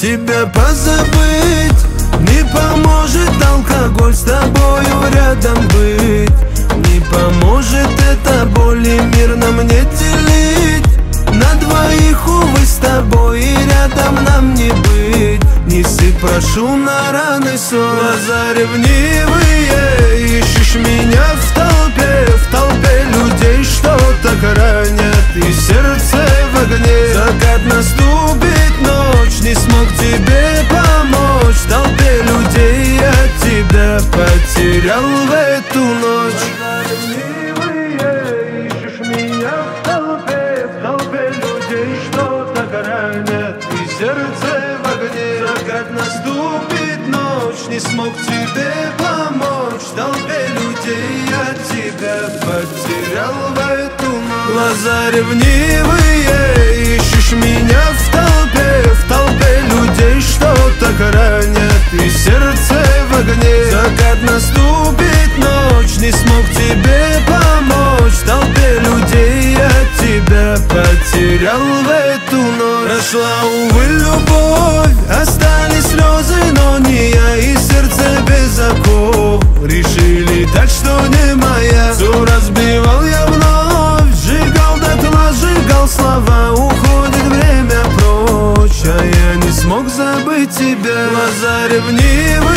тебя позабыть. Не поможет алкоголь, с тобою рядом быть. Не поможет эта боль, и мир нам не делить. На двоих, увы, с тобой и рядом нам не быть. Не сыпь, прошу, на раны сон. Глаза ревнивые, ищешь меня в толпе людей, что так ранят, и сердце в огне. Закат наступит, ночь, не смог тебе помочь. В толпе людей я тебя потерял в эту ночь. Ищешь меня в толпе людей, что так ранят, и сердце в огне. Закат наступит, ночь, не смог тебе помочь. В толпе людей я тебя потерял в эту ночь. Глаза ревнивые, ищешь меня в толпе людей, что так ранят, и сердце в огне. Закат наступит, ночь, не смог тебе помочь. В толпе людей я тебя потерял в эту ночь. Прошла, увы, любовь, остались слезы, но не я, и сердце без оков. Решили так, что не моя. Все разбивал я вновь, сжигал дотла, сжигал слова. Уходит время прочь, а я не смог забыть тебя. Глаза ревнивые,